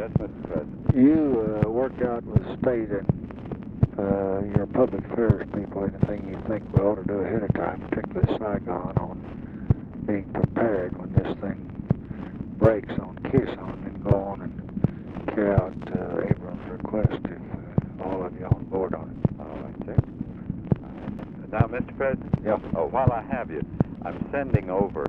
Yes, Mr. President. You work out with the state and your public affairs people anything you think we ought to do ahead of time, particularly Saigon, on being prepared when this thing breaks on Keystone, and go on and carry out Abrams' request if all of you on board on it. All right, sir. Now, Mr. President. Yep. Oh, while I have you, I'm sending over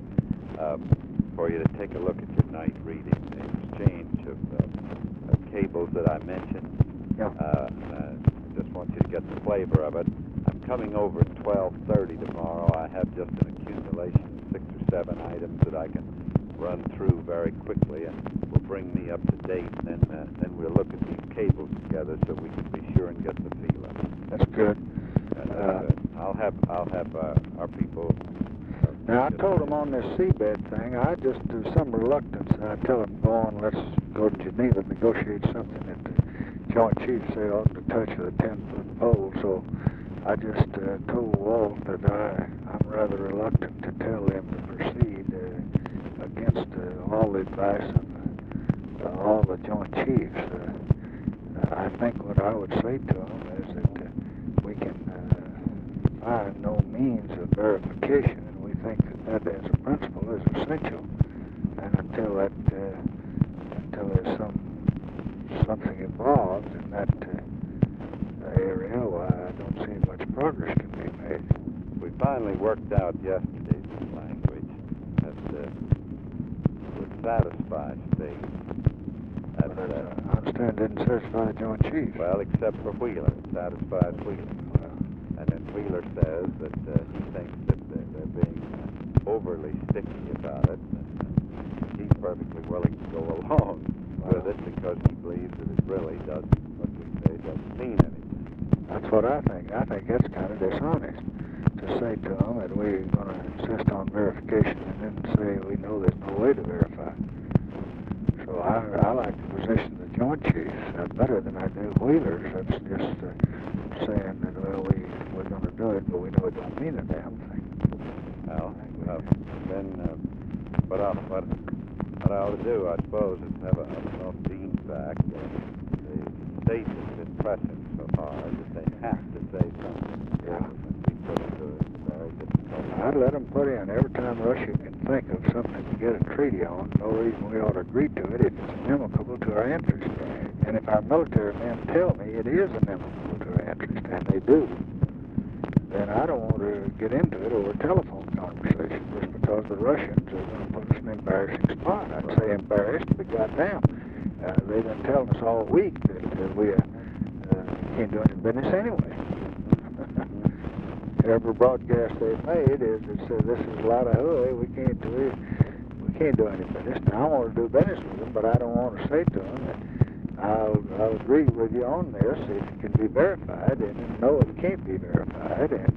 for you to take a look at your night reading, the exchange of cables that I mentioned. Yeah. Just want you to get the flavor of it. I'm coming over at 12:30 tomorrow. I have just an accumulation of 6 or 7 items that I can run through very quickly, and will bring me up to date. And then we'll look at these cables together so we can be sure and get the feel of it. That's good. I'll have our people. Now, I told them on this seabed thing, I just do some reluctance, and I tell them, go on, let's go to Geneva and negotiate something that the Joint Chiefs say ought to touch with a 10-foot pole. So I just told Walt that I'm rather reluctant to tell them to proceed against all the advice of all the Joint Chiefs. I think what I would say to them is that we can find no means of verification, and we think that as a principle is essential. And until there's something involved in that area, well, I don't see much progress can be made. We finally worked out yesterday's language that would satisfy states. I understand didn't satisfy the Joint Chiefs. Well, except for Wheeler. It satisfies Wheeler. And then Wheeler says that he thinks that they're being overly sticky about it, and he's perfectly willing to go along with it because he believes that it really doesn't, what we say, doesn't mean anything. That's what I think. I think that's kind of dishonest to say to them that we're going to insist on verification and then say we know there's no way to verify. So I like the position of the Joint Chiefs better than I do Wheeler's. That's just saying that, well, we're going to do it, but we know it don't mean a damn thing. Well, then what I ought to do, I suppose, is have a Dean's back. The state has been pressing so hard that they have to say something. Yeah. Be put into a very difficult. I'd let them put in every time Russia can think of something to get a treaty on. No reason we ought to agree to it if it's inimical to our interest. And if our military men tell me it is inimical to our interest, and they do, then I don't want to get into it over a telephone conversation just because the Russians are going to put us in an embarrassing spot. I'd say embarrassed, but goddamn, they've been telling us all week that we can't do any business anyway. Every broadcast they've made is it says this is a lot of hooey, we can't do any business. Now I want to do business with them, but I don't want to say to them that I'll agree with you on this if it can be verified, and no, it can't be verified. And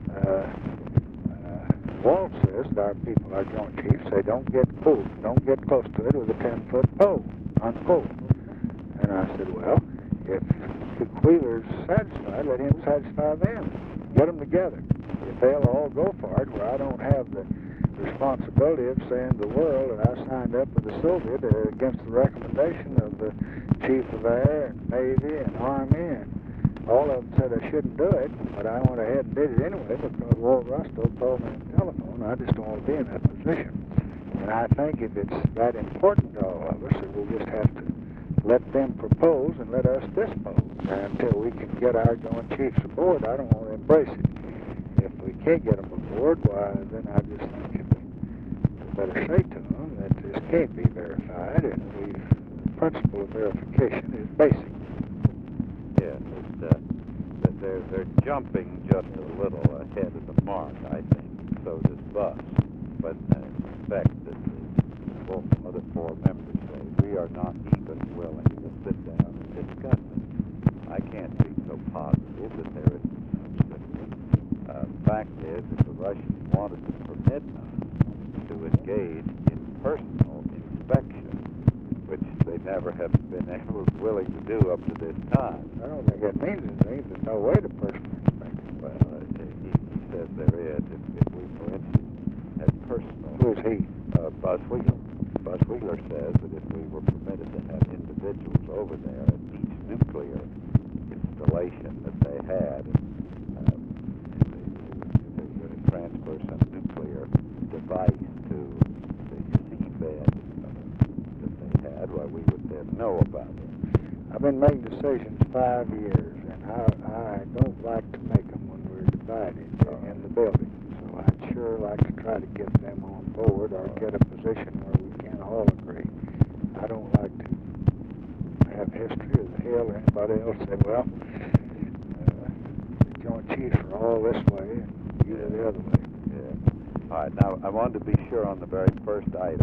Walt says that our people, our Joint Chiefs, say don't get close to it with a 10-foot pole, unquote. And I said, well, if Wheeler's satisfied, let him satisfy them. Get them together. If they'll all go for it, where I don't have the responsibility of saying to the world that I signed up with the Soviet against the recommendation of the Chief of Air and Navy and Army, and all of them said I shouldn't do it, but I went ahead and did it anyway because Walt Rustow told me on the telephone. I just don't want to be in that position. And I think if it's that important to all of us, that we'll just have to let them propose and let us dispose. And until we can get our Joint Chiefs aboard, I don't want to embrace it. If we can't get them aboard, why, then I just think we better say to them that this can't be verified, and the principle of verification is basic. Yes, they're jumping just a little ahead of the mark, I think. So does Buss. But I expect that the other 4 members say we are not even willing to sit down and discuss it. I can't be so positive that there isn't such thing. The fact is, if the Russians wanted to permit us to engage in personal inspection, which they never have been willing to do up to this time. I don't think that means anything. There's no way to personal inspection. Well, he says there is. If we, for instance, had personal... Who is he? Buss Wheeler. Buss Wheeler says that if we were permitted to have independent individuals over there at each nuclear installation that they had. They were to transfer some nuclear device to the seabed that they had. Well, we would then know about it. I've been making decisions 5 years, and I don't like to make them when we're divided in the building. So I'd sure like to try to get them on board or get a position where we can all agree. I don't like to have history of the Hill or anybody else say, well, the Joint Chiefs are all this way and you are the other way. Yeah. All right. Now, I wanted to be sure on the very first item.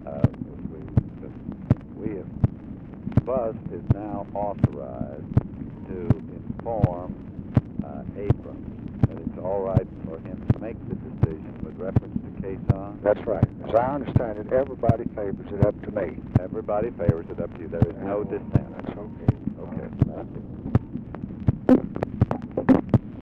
Buzz is now authorized to inform Abrams that it's all right for him to make the decision with reference to Quezon. That's right. As I understand it, everybody favors it up to me. Everybody favors it up to you. There is no dissent. That's okay.